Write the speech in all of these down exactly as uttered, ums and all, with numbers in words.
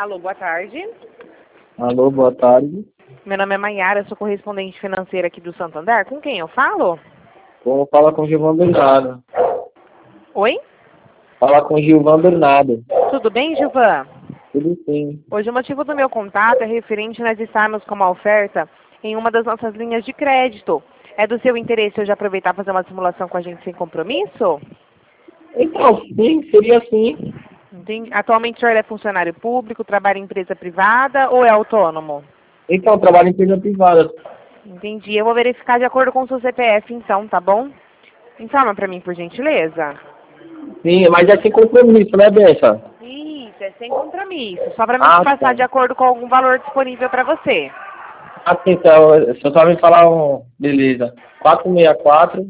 Alô, boa tarde. Alô, boa tarde. Meu nome é Maiara, sou correspondente financeira aqui do Santander. Com quem eu falo? Vou falar com o Gilvan Bernardo. Oi? Falar com o Gilvan Bernardo. Tudo bem, Gilvan? Tudo sim. Hoje o motivo do meu contato é referente a nós estarmos com uma oferta em uma das nossas linhas de crédito. É do seu interesse hoje aproveitar e fazer uma simulação com a gente sem compromisso? Então, sim, seria sim. Entendi. Atualmente o senhor é funcionário público, trabalha em empresa privada ou é autônomo? Então, trabalho em empresa privada. Entendi. Eu vou verificar de acordo com o seu C P F então, tá bom? Informa pra mim, por gentileza. Sim, mas é sem compromisso, né, Bença? Isso, é sem compromisso. Só pra mim Ah, te passar tá. de acordo com algum valor disponível pra você. Ah, sim, então, você só me falar um... Beleza. quatro seis quatro,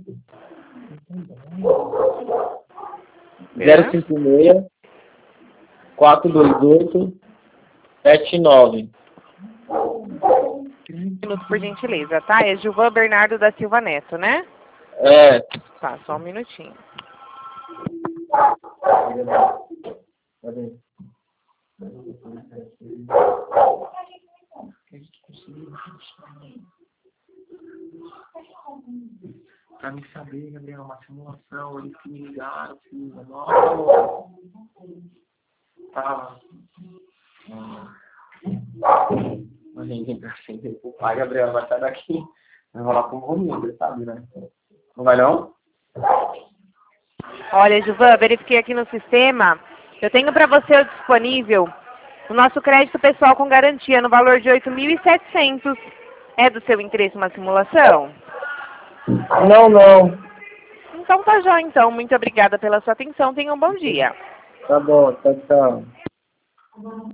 zero É. cinco seis, quatro dois oito, sete nove. Um minuto, por gentileza, tá? É Gilvan Bernardo da Silva Neto, né? É. Tá, só um minutinho. Pra me saber, Gabriel, uma simulação, eles que me ligaram, filho. Nossa, tá. A gente, assim, o pai, Gabriel, vai sair daqui. Vai rolar com o Romildo, sabe, né? Não vai não? Olha, Gilvan, verifiquei aqui no sistema. Eu tenho pra você disponível o nosso crédito pessoal com garantia no valor de oito mil e setecentos. É do seu interesse uma simulação? Não, não. Então tá já, então. Muito obrigada pela sua atenção. Tenha um bom dia. Tá bom, tchau, tchau.